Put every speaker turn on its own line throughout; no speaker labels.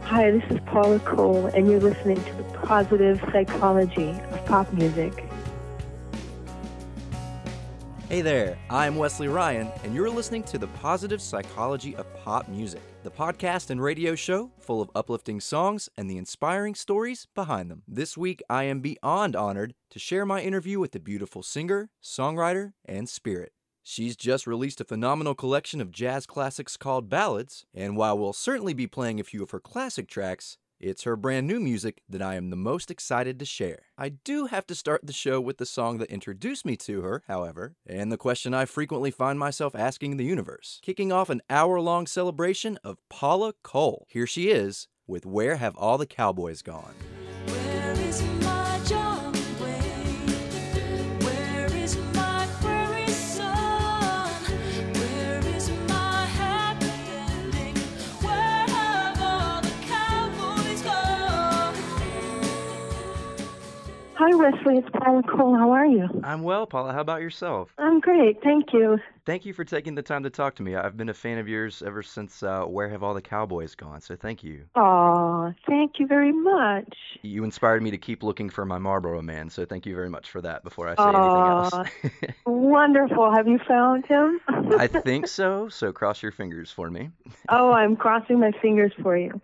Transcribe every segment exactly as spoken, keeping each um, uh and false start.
Hi, this is Paula Cole, and you're listening to the positive psychology of pop music.
Hey there, I'm Wesley Ryan, and you're listening to the positive psychology of pop music, the podcast and radio show full of uplifting songs and the inspiring stories behind them. This week, I am beyond honored to share my interview with the beautiful singer, songwriter, and spirit. She's just released a phenomenal collection of jazz classics called Ballads, and while we'll certainly be playing a few of her classic tracks, it's her brand new music that I am the most excited to share. I do have to start the show with the song that introduced me to her, however, and the question I frequently find myself asking the universe, kicking off an hour-long celebration of Paula Cole. Here she is with Where Have All the Cowboys Gone?
Where is my John Wayne? Where is my prairie son? Where is my happy ending? Where have all the cowboys gone?
Hi, Wesley. It's Paula Cole. How are you?
I'm well, Paula. How about yourself?
I'm great. Thank you.
Thank you for taking the time to talk to me. I've been a fan of yours ever since uh, Where Have All the Cowboys Gone, so thank you.
Aw, thank you very much.
You inspired me to keep looking for my Marlboro Man, so thank you very much for that before I say
Aw,
anything else.
Wonderful. Have you found him?
I think so, so cross your fingers for me.
Oh, I'm crossing my fingers for you.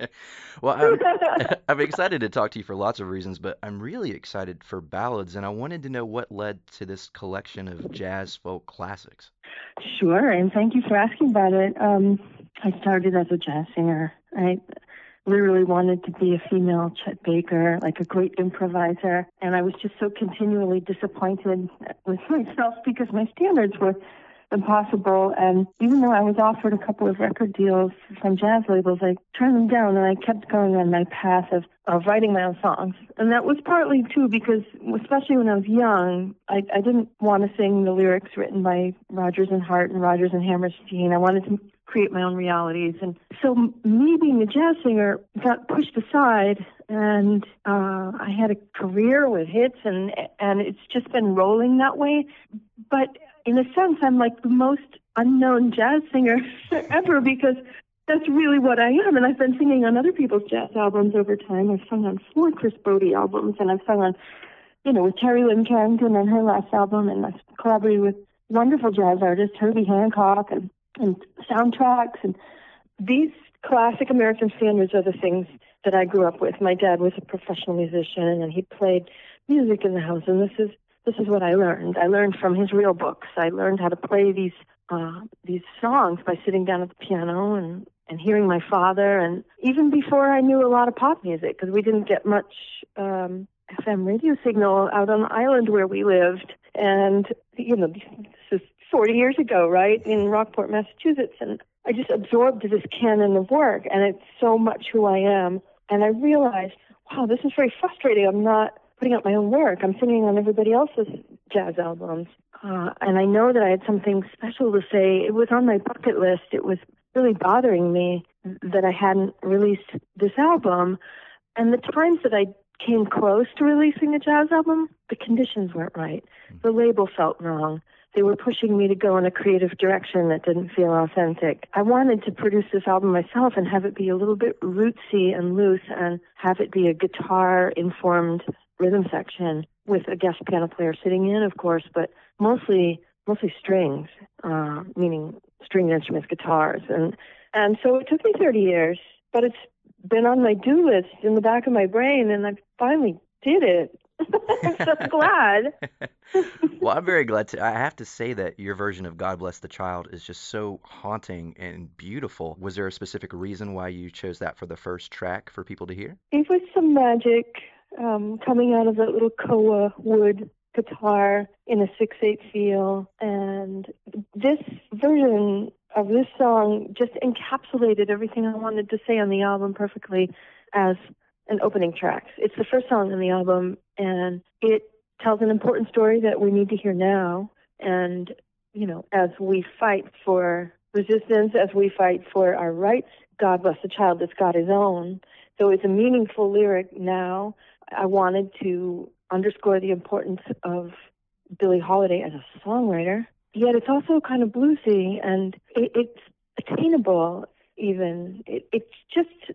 Well, I'm, I'm excited to talk to you for lots of reasons, but I'm really excited for ballads, and I wanted to know what led to this collection of jazz folk classics.
Sure, and thank you for asking about it. Um, I started as a jazz singer. I literally wanted to be a female Chet Baker, like a great improviser, and I was just so continually disappointed with myself because my standards were impossible. And even though I was offered a couple of record deals from jazz labels, I turned them down, and I kept going on my path of, of writing my own songs. And that was partly, too, because especially when I was young, I, I didn't want to sing the lyrics written by Rodgers and Hart and Rodgers and Hammerstein. I wanted to create my own realities. And so me being a jazz singer got pushed aside, and uh, I had a career with hits, and and it's just been rolling that way. But in a sense, I'm like the most unknown jazz singer ever because that's really what I am. And I've been singing on other people's jazz albums over time. I've sung on four Chris Bodie albums, and I've sung on, you know, with Terry Lynn Carrington on her last album, and I've collaborated with wonderful jazz artists, Herbie Hancock, and, and soundtracks. And these classic American standards are the things that I grew up with. My dad was a professional musician, and he played music in the house, and this is This is what I learned. I learned from his real books. I learned how to play these uh, these songs by sitting down at the piano and, and hearing my father. And even before I knew a lot of pop music, because we didn't get much um, F M radio signal out on the island where we lived. And, you know, this is forty years ago, right, in Rockport, Massachusetts. And I just absorbed this canon of work, and it's so much who I am. And I realized, wow, this is very frustrating. I'm not putting out my own work. I'm singing on everybody else's jazz albums. Uh, and I know that I had something special to say. It was on my bucket list. It was really bothering me that I hadn't released this album. And the times that I came close to releasing a jazz album, the conditions weren't right. The label felt wrong. They were pushing me to go in a creative direction that didn't feel authentic. I wanted to produce this album myself and have it be a little bit rootsy and loose and have it be a guitar-informed rhythm section with a guest piano player sitting in, of course, but mostly mostly strings, uh, meaning stringed instruments, guitars. And, and so it took me thirty years, but it's been on my do list in the back of my brain, and I finally did it. I'm so glad.
Well, I'm very glad to. I have to say that your version of God Bless the Child is just so haunting and beautiful. Was there a specific reason why you chose that for the first track for people to hear?
It was some magic um, coming out of that little Koa wood guitar in a six eight feel. And this version of this song just encapsulated everything I wanted to say on the album perfectly as an opening track. It's the first song on the album, and it tells an important story that we need to hear now. And, you know, as we fight for resistance, as we fight for our rights, God bless the child that's got his own. So it's a meaningful lyric now. I wanted to underscore the importance of Billie Holiday as a songwriter, yet it's also kind of bluesy, and it, it's attainable even. It, it's just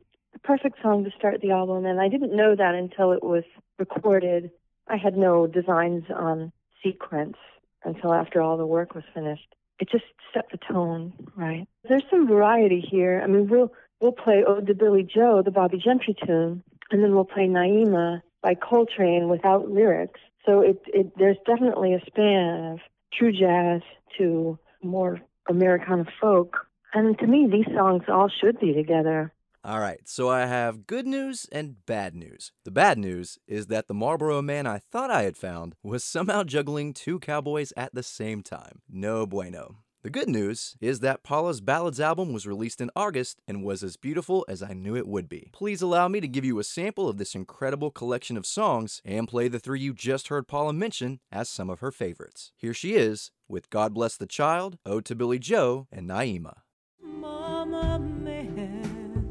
perfect song to start the album, and I didn't know that until it was recorded. I had no designs on sequence until after all the work was finished. It just set the tone, right? There's some variety here. I mean, we'll we'll play Ode to Billy Joe, the Bobby Gentry tune, and then we'll play Naima by Coltrane without lyrics. So it, it there's definitely a span of true jazz to more Americana folk. And to me, these songs all should be together.
All right, so I have good news and bad news. The bad news is that the Marlboro Man I thought I had found was somehow juggling two cowboys at the same time. No bueno. The good news is that Paula's Ballads album was released in August and was as beautiful as I knew it would be. Please allow me to give you a sample of this incredible collection of songs and play the three you just heard Paula mention as some of her favorites. Here she is with God Bless the Child, Ode to Billy Joe, and Naima.
Mama may have,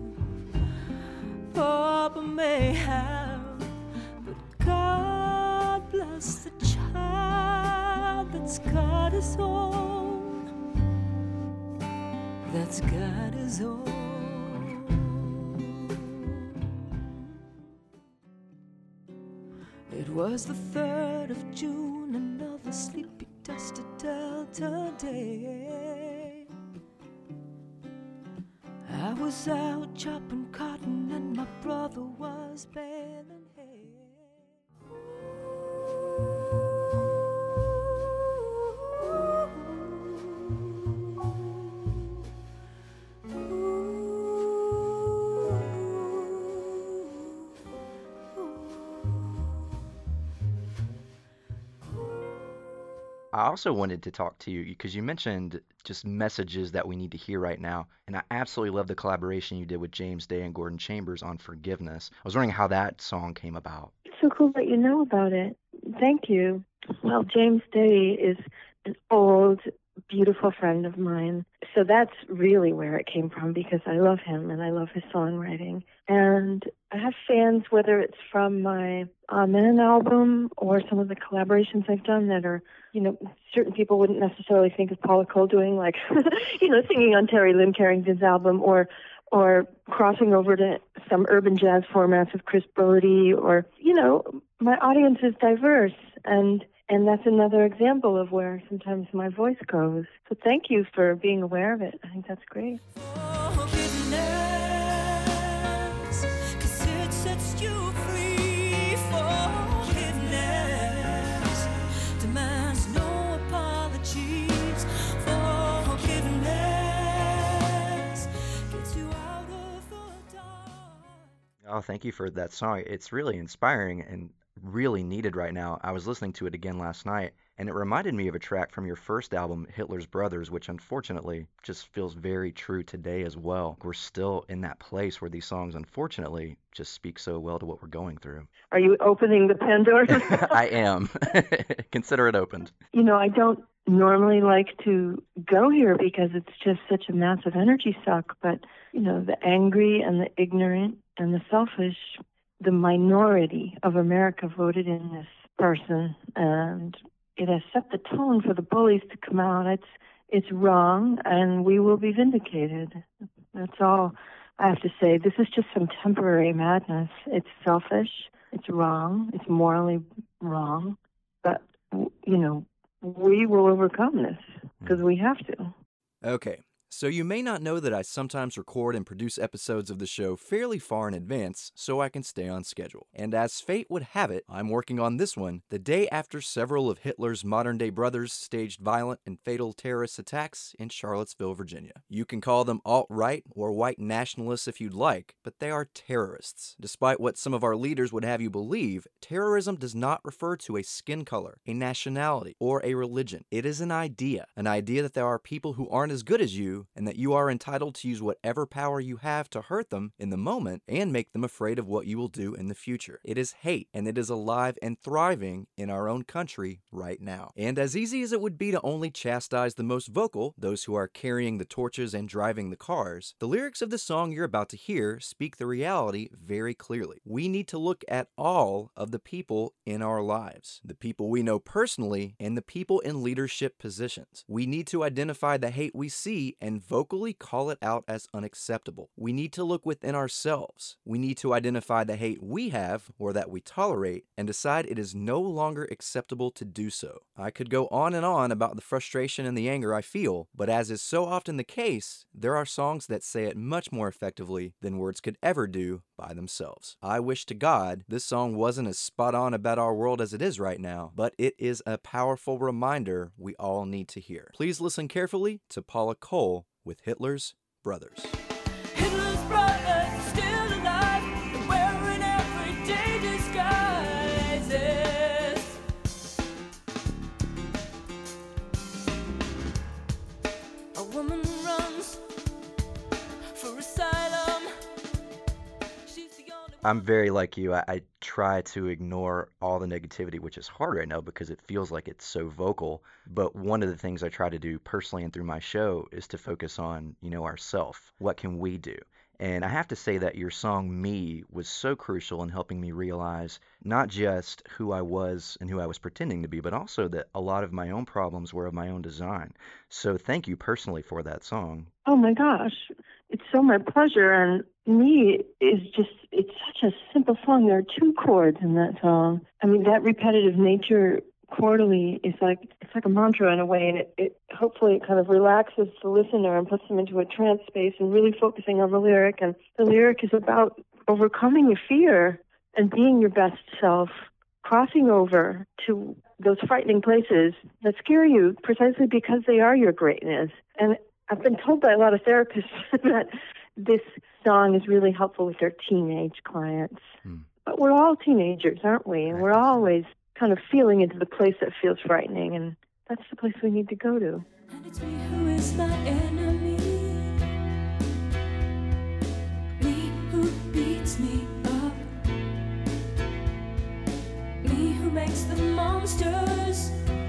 Papa may have, but God bless the child that's got his own. That's got his own. It was the third of June, another sleepy, dusty Delta day. I was out chopping cotton and my brother was baling hay.
I also wanted to talk to you because you mentioned just messages that we need to hear right now. And I absolutely love the collaboration you did with James Day and Gordon Chambers on Forgiveness. I was wondering how that song came about.
It's so cool that you know about it. Thank you. Well, James Day is an old, beautiful friend of mine. So that's really where it came from, because I love him and I love his songwriting. And I have fans, whether it's from my Amen album or some of the collaborations I've done that are, you know, certain people wouldn't necessarily think of Paula Cole doing, like, you know, singing on Terry Lynn Carrington's album, or or crossing over to some urban jazz formats of Chris Brody, or, you know, my audience is diverse, and and that's another example of where sometimes my voice goes. So thank you for being aware of it. I think that's great.
Forgiveness, 'cause it sets you free. Forgiveness demands no apologies. Forgiveness gets you out of the dark.
Oh, thank you for that song. It's really inspiring and really needed right now. I was listening to it again last night, and it reminded me of a track from your first album, Hitler's Brothers, which unfortunately just feels very true today as well. We're still in that place where these songs, unfortunately, just speak so well to what we're going through.
Are you opening the Pandora's?
I am. Consider it opened.
You know, I don't normally like to go here because it's just such a massive energy suck, but, you know, the angry and the ignorant and the selfish, the minority of America voted in this person, and it has set the tone for the bullies to come out. It's it's wrong, and we will be vindicated. That's all I have to say. This is just some temporary madness. It's selfish. It's wrong. It's morally wrong. But, you know, we will overcome this because we have to.
Okay, so you may not know that I sometimes record and produce episodes of the show fairly far in advance so I can stay on schedule. And as fate would have it, I'm working on this one the day after several of Hitler's modern-day brothers staged violent and fatal terrorist attacks in Charlottesville, Virginia. You can call them alt-right or white nationalists if you'd like, but they are terrorists. Despite what some of our leaders would have you believe, terrorism does not refer to a skin color, a nationality, or a religion. It is an idea, an idea that there are people who aren't as good as you, and that you are entitled to use whatever power you have to hurt them in the moment and make them afraid of what you will do in the future. It is hate, and it is alive and thriving in our own country right now. And as easy as it would be to only chastise the most vocal, those who are carrying the torches and driving the cars, the lyrics of the song you're about to hear speak the reality very clearly. We need to look at all of the people in our lives, the people we know personally and the people in leadership positions. We need to identify the hate we see and and vocally call it out as unacceptable. We need to look within ourselves. We need to identify the hate we have or that we tolerate and decide it is no longer acceptable to do so. I could go on and on about the frustration and the anger I feel, but as is so often the case, there are songs that say it much more effectively than words could ever do by themselves. I wish to God this song wasn't as spot on about our world as it is right now, but it is a powerful reminder we all need to hear. Please listen carefully to Paula Cole with Hitler's Brothers.
Hitler's brothers still alive, and wearing everyday disguises. A woman runs for asylum. She's the only
I'm very like you. I, I try to ignore all the negativity, which is hard right now because it feels like it's so vocal. But one of the things I try to do personally and through my show is to focus on, you know, ourself. What can we do? And I have to say that your song Me was so crucial in helping me realize not just who I was and who I was pretending to be, but also that a lot of my own problems were of my own design. So thank you personally for that song.
Oh my gosh, it's so my pleasure. And Me is just, it's such a simple song. There are two chords in that song. I mean, that repetitive nature quarterly is like, it's like a mantra in a way, and it, it hopefully it kind of relaxes the listener and puts them into a trance space and really focusing on the lyric. And the lyric is about overcoming your fear and being your best self, crossing over to those frightening places that scare you precisely because they are your greatness. And I've been told by a lot of therapists that this song is really helpful with their teenage clients. Hmm. But we're all teenagers, aren't we? And we're always kind of feeling into the place that feels frightening, and that's the place we need to go to.
And it's me who is my enemy, me who beats me up, me who makes the monsters,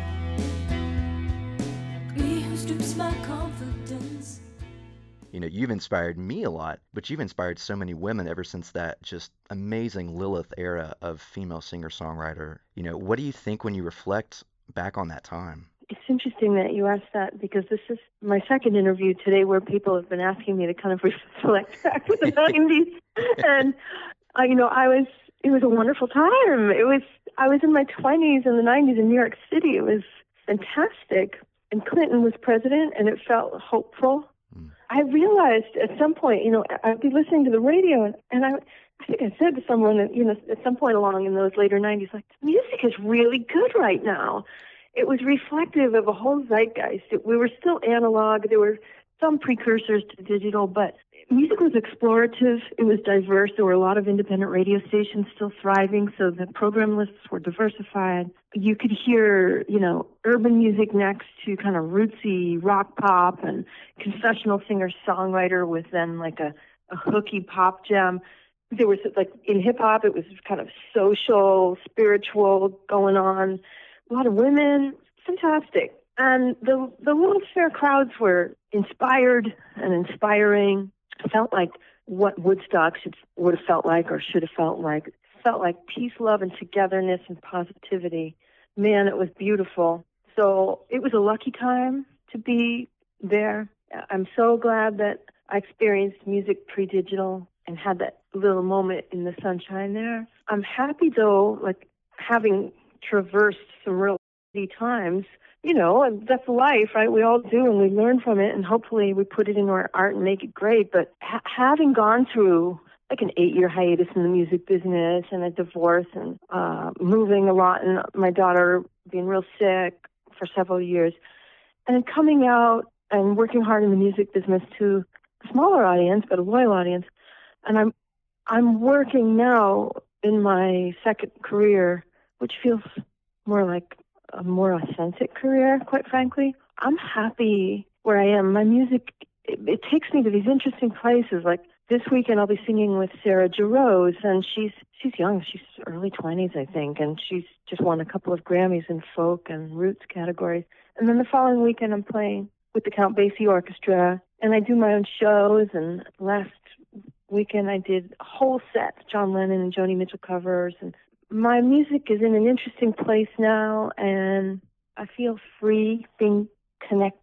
me who strips my confidence.
You know, you've inspired me a lot, but you've inspired so many women ever since that just amazing Lilith era of female singer-songwriter. You know, what do you think when you reflect back on that time?
It's interesting that you asked that because this is my second interview today where people have been asking me to kind of reflect back to the nineties. And, uh, you know, I was, it was a wonderful time. It was, I was in my twenties in the nineties in New York City. It was fantastic. And Clinton was president, and it felt hopeful. I realized at some point, you know, I'd be listening to the radio, and, and I, I think I said to someone, that, you know, at some point along in those later nineties, like, music is really good right now. It was reflective of a whole zeitgeist. It, we were still analog. There were some precursors to digital, but music was explorative. It was diverse. There were a lot of independent radio stations still thriving, so the program lists were diversified. You could hear, you know, urban music next to kind of rootsy rock pop and confessional singer-songwriter with then like a, a hooky pop gem. There was, like, in hip-hop, it was kind of social, spiritual going on. A lot of women. Fantastic. And the the little fair crowds were inspired and inspiring. It felt like what Woodstock should, would have felt like or should have felt like. It felt like peace, love, and togetherness and positivity. Man, it was beautiful. So it was a lucky time to be there. I'm so glad that I experienced music pre-digital and had that little moment in the sunshine there. I'm happy, though, like having traversed some real times, you know, and that's life, right? We all do, and we learn from it, and hopefully we put it into our art and make it great. But ha- having gone through like an eight-year hiatus in the music business and a divorce and uh, moving a lot and my daughter being real sick for several years, and then coming out and working hard in the music business to a smaller audience, but a loyal audience. And I'm I'm working now in my second career, which feels more like a more authentic career, quite frankly. I'm happy where I am. My music, it, it takes me to these interesting places. Like this weekend, I'll be singing with Sarah Jarosz, and she's she's young. She's early twenties, I think, and she's just won a couple of Grammys in folk and roots categories. And then the following weekend, I'm playing with the Count Basie Orchestra, and I do my own shows. And last weekend, I did a whole set, John Lennon and Joni Mitchell covers, and my music is in an interesting place now, and I feel free being connected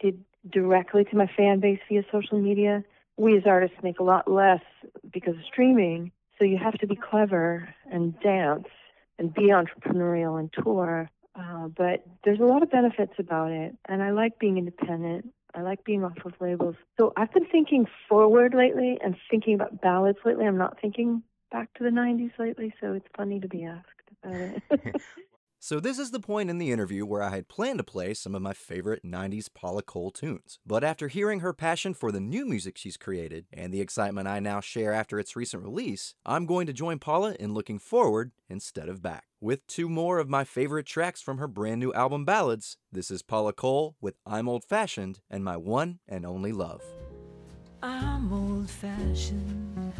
directly to my fan base via social media. We as artists make a lot less because of streaming, so you have to be clever and dance and be entrepreneurial and tour. Uh, but there's a lot of benefits about it, and I like being independent. I like being off of labels. So I've been thinking forward lately and thinking about ballads lately. I'm not thinking back to the nineties lately, so it's funny to be asked about it.
So this is the point in the interview where I had planned to play some of my favorite nineties Paula Cole tunes. But after hearing her passion for the new music she's created and the excitement I now share after its recent release, I'm going to join Paula in looking forward instead of back. With two more of my favorite tracks from her brand new album Ballads, this is Paula Cole with I'm Old Fashioned and My One and Only Love.
I'm old-fashioned.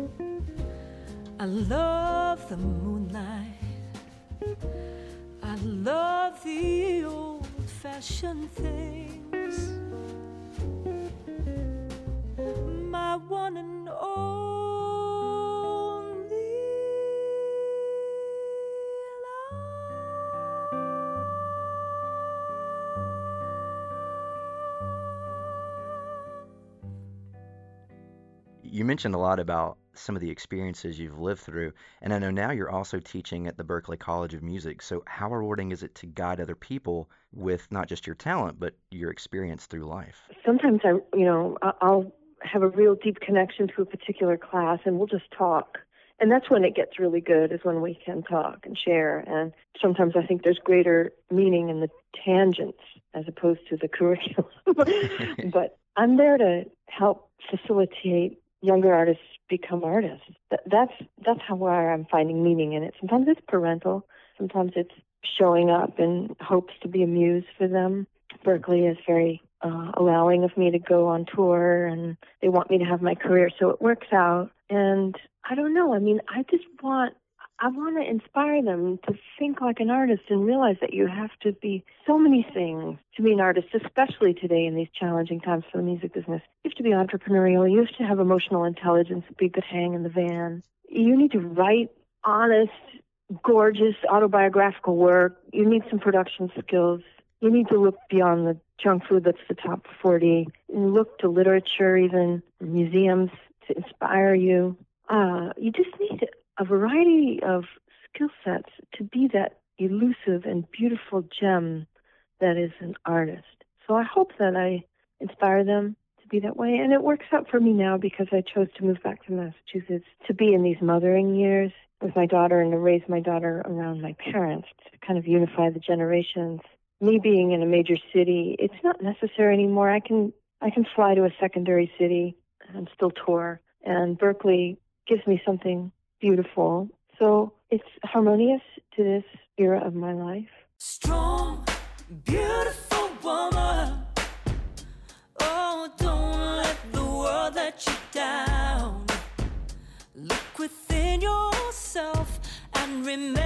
I love the moonlight. I love the old-fashioned things. My one and only
You mentioned a lot about some of the experiences you've lived through, and I know now you're also teaching at the Berklee College of Music. So how rewarding is it to guide other people with not just your talent, but your experience through life?
Sometimes I, you know, I- I'll have a real deep connection to a particular class, and we'll just talk. And that's when it gets really good, is when we can talk and share. And sometimes I think there's greater meaning in the tangents as opposed to the curriculum. But I'm there to help facilitate younger artists become artists. That, that's that's how where I'm finding meaning in it. Sometimes it's parental. Sometimes it's showing up in hopes to be a muse for them. Berklee is very uh, allowing of me to go on tour, and they want me to have my career, so it works out. And I don't know. I mean, I just want I want to inspire them to think like an artist and realize that you have to be so many things to be an artist, especially today in these challenging times for the music business. You have to be entrepreneurial. You have to have emotional intelligence to be a good hang in the van. You need to write honest, gorgeous autobiographical work. You need some production skills. You need to look beyond the junk food that's the top forty. And look to literature, even museums, to inspire you. Uh, you just need a variety of skill sets to be that elusive and beautiful gem that is an artist. So I hope that I inspire them to be that way. And it works out for me now because I chose to move back to Massachusetts to be in these mothering years with my daughter and to raise my daughter around my parents to kind of unify the generations. Me being in a major city, it's not necessary anymore. I can I can fly to a secondary city and still tour. And Berklee gives me something beautiful. So it's harmonious to this era of my life.
Strong, beautiful woman. Oh, don't let the world let you down. Look within yourself and remember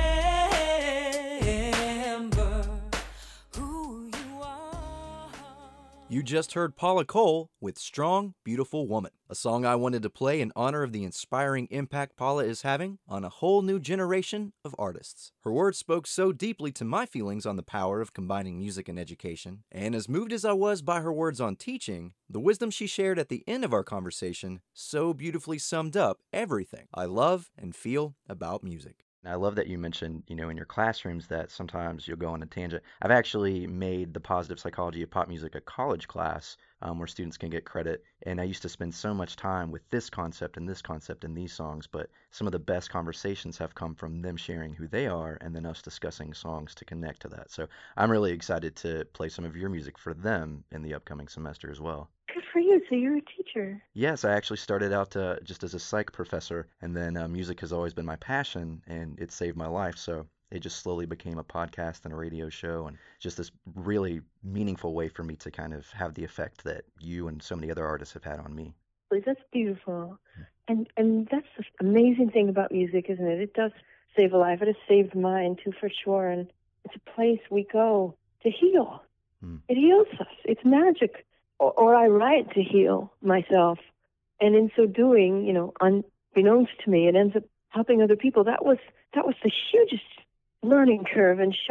who you are.
You just heard Paula Cole with Strong, Beautiful Woman, a song I wanted to play in honor of the inspiring impact Paula is having on a whole new generation of artists. Her words spoke so deeply to my feelings on the power of combining music and education, and as moved as I was by her words on teaching, the wisdom she shared at the end of our conversation so beautifully summed up everything I love and feel about music.
I love that you mentioned, you know, in your classrooms that sometimes you'll go on a tangent. I've actually made the Positive Psychology of Pop Music a college class um, where students can get credit. And I used to spend so much time with this concept and this concept and these songs, but some of the best conversations have come from them sharing who they are and then us discussing songs to connect to that. So I'm really excited to play some of your music for them in the upcoming semester as well.
Good for you. So you're a teacher.
Yes, I actually started out uh, just as a psych professor, and then uh, music has always been my passion, and it saved my life. So it just slowly became a podcast and a radio show, and just this really meaningful way for me to kind of have the effect that you and so many other artists have had on me.
That's beautiful. And and that's the amazing thing about music, isn't it? It does save a life. It has saved mine, too, for sure. And it's a place we go to heal. Mm. It heals us. It's magic. Or, or I write to heal myself. And in so doing, you know, unbeknownst to me, it ends up helping other people. That was that was the hugest learning curve and shock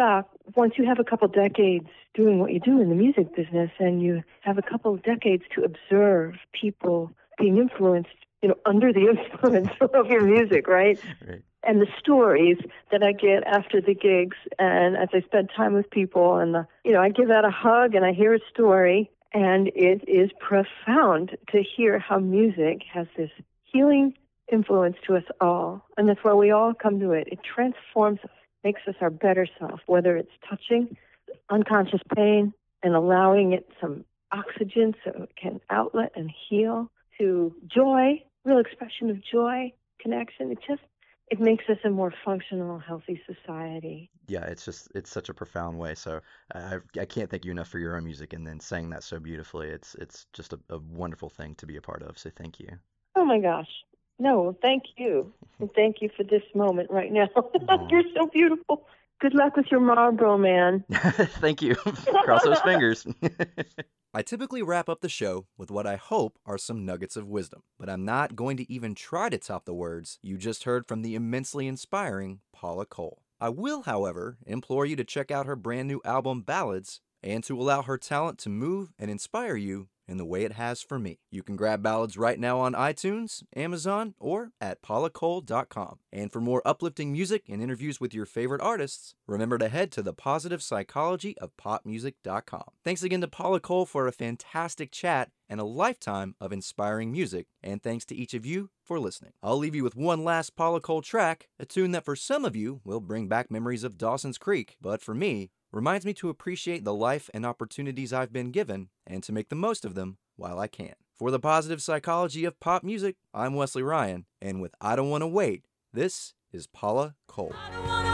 once you have a couple decades doing what you do in the music business and you have a couple of decades to observe people being influenced, you know, under the influence of your music, right?
Right.
And the stories that I get after the gigs and as I spend time with people and, the, you know, I give out a hug and I hear a story, and it is profound to hear how music has this healing influence to us all. And that's why we all come to it. It transforms us, makes us our better self, whether it's touching unconscious pain and allowing it some oxygen so it can outlet and heal, to joy, real expression of joy, connection. It just, it makes us a more functional, healthy society.
Yeah, it's just, it's such a profound way. So I, I can't thank you enough for your own music and then saying that so beautifully. It's it's just a, a wonderful thing to be a part of. So thank you.
Oh my gosh. No, thank you. And thank you for this moment right now. You're so beautiful. Good luck with your Marlboro Man.
Thank you. Cross those fingers.
I typically wrap up the show with what I hope are some nuggets of wisdom, but I'm not going to even try to top the words you just heard from the immensely inspiring Paula Cole. I will, however, implore you to check out her brand new album, Ballads, and to allow her talent to move and inspire you in the way it has for me. You can grab Ballads right now on iTunes, Amazon, or at paula cole dot com. And for more uplifting music and interviews with your favorite artists, remember to head to the positive psychology of pop music dot com. Thanks again to Paula Cole for a fantastic chat and a lifetime of inspiring music, and thanks to each of you for listening. I'll leave you with one last Paula Cole track, a tune that for some of you will bring back memories of Dawson's Creek, but for me, reminds me to appreciate the life and opportunities I've been given and to make the most of them while I can. For the positive psychology of pop music, I'm Wesley Ryan, and with I Don't Want to Wait, this is Paula Cole.